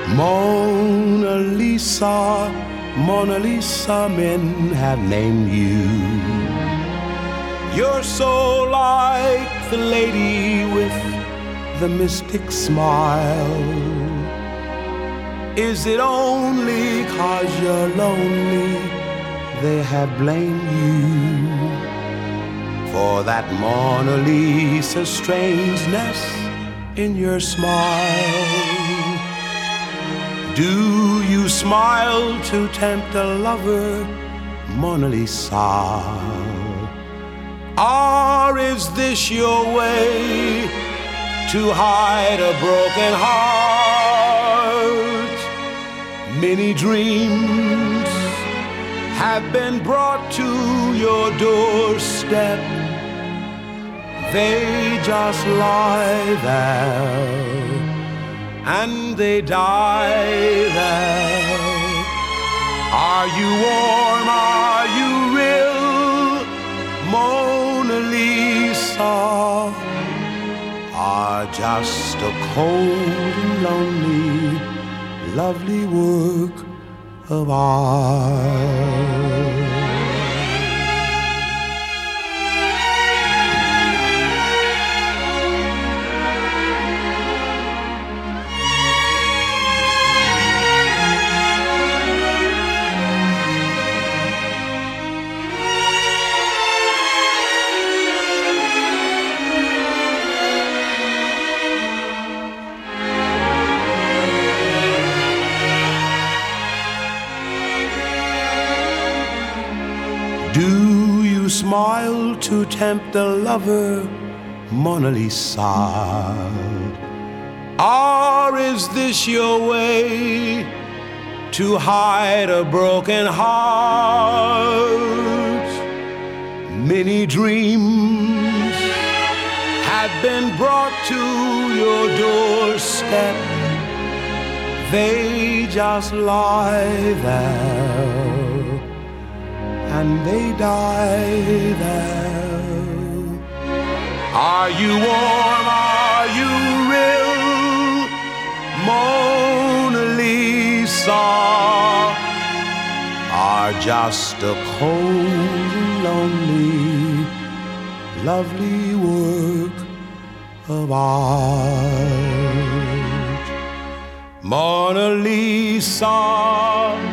Mona Lisa, Mona Lisa, men have named you. You're so like the lady with the mystic smile. Is it only 'cause you're lonely they have blamed you for that Mona Lisa strangeness in your smile? Do you smile to tempt a lover, Mona Lisa? Or is this your way to hide a broken heart? Many dreams have been brought to your doorstep. They just lie there and they die there. Are you warm? Are you real, Mona Lisa? Or just a cold and lonely, lovely work of art? Do you smile to tempt a lover, Mona Lisa? Or is this your way to hide a broken heart? Many dreams have been brought to your doorstep. They just lie there and they die there. Are you warm? Are you real, Mona Lisa? Or just a cold and lonely, lovely work of art? Mona Lisa,